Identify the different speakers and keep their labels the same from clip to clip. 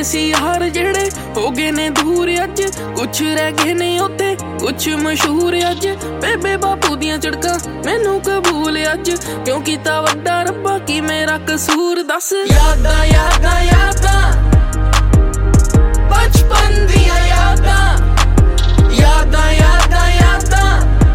Speaker 1: सी यार जेड़े हो गए ने दूर अज, कुछ रह गए ने उत्ते कुछ मशहूर अज। बेबे बापू दियां झड़कां मैनू कबूल अज, क्यों कीता वड्डा रब्बा की मेरा कसूर दस। यादां यादां यादां बचपन दियां यादां, यादां यादां यादां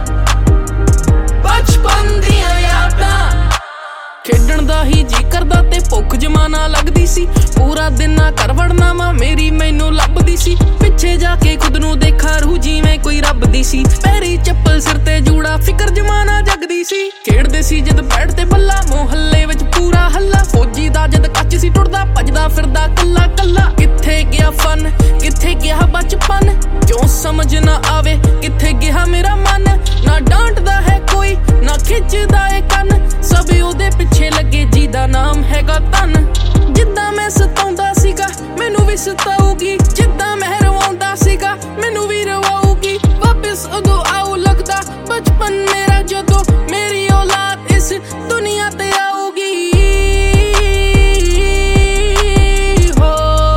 Speaker 1: बचपन दियां यादां। खेडण दा ही जी करदा ते भुख जमाना लगदी सी, पूरा दिन ना घर वड़ना मां मेरी मैनू लभदी सी। पिछे जाके खुद नू देखा रूह जिवें कोई रब दी सी, पैरी चप्पल सिर ते जूड़ा फिकर जमाना जगदी सी। खेड़दे सी जद बैठ ते बल्ला मोहल्ले विच पूरा हल्ला, फौजी दा जद कच सी टुरदा भजदा फिरदा कल्ला कल्ला। किथे गया फन किथे गया बचपन, क्यों समझ ना आवे किथे गया मेरा मन। ना डांटदा है कोई ना खिचदा है कन, सब ओदे पिछे लगे जिदा नाम हैगा धन। जिद्दां मैं सताउंदा सीगा मैनू भी सताऊगी, जिद्दां मैं रवाउंदा सीगा मैनू भी रवाऊगी। वापस उदों आऊ लगदा बचपन मेरा जदों मेरी औलाद इस दुनिया ते आऊगी। हो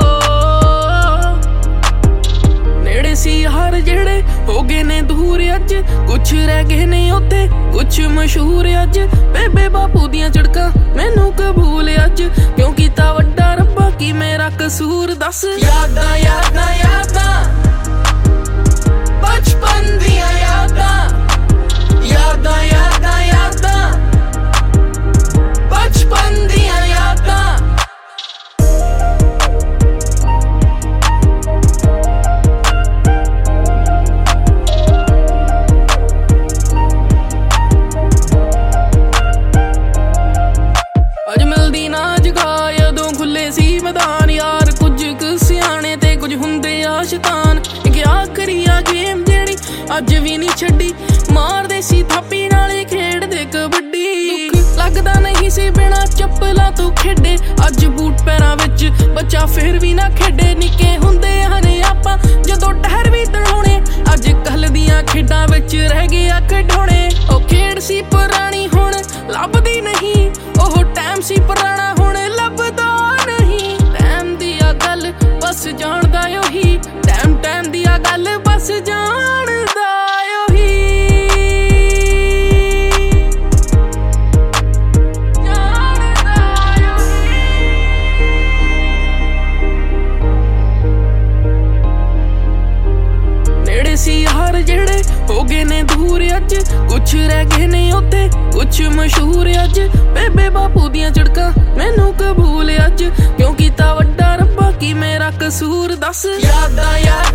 Speaker 1: नेड़े सी यार जेड़े हो गए ने दूर अज, कुछ रह गए ने उत्ते कुछ मशहूर अज। बेबे बापू दियां झड़कां मैनू कबूल अज, क्यों कीता वड्डा रब्बा की मेरा कसूर दस। यादां यादां यादां बचपन दियां यादां, यादां यादां यादां बचपन दियां यादां। अज मिलदी ना जगा यदों खुले सी मैदान, यार कुछ क सियाणे ते कुछ हुंदे आ शैतान। क्या करिया गेम जेड़ी अज भी नहीं छड्डी, मारदे सी थापी नाले खेड़दे कबड्डी। लगदा नहीं सी बिना चप्पलां तो खेडे, अज बूट पैरां विच बच्चा फिर भी ना खेडे। निक्के हुंदे हने आपां जदों टहर भी तड़ाउणे, अज कल दियां खेडां विच रह गया खिडौणे। ओ खेड़ सी पुरानी हुण लभदी नहीं, ओह टाइम सी पुराना हुण लभदा नहीं। टाइम दिया गल बस जानदा ओही, टाइम टाइम दिया गल बस जानदा ओही। नेड़े सी यार जेड़े हो गए ने दूर अज, कुछ रह गए ने उत्ते कुछ मशहूर अज। बेबे बापू दियां झड़कां मैनू कबूल अज, क्यों कीता वड्डा रब्बा की मेरा कसूर दस। यादां यादां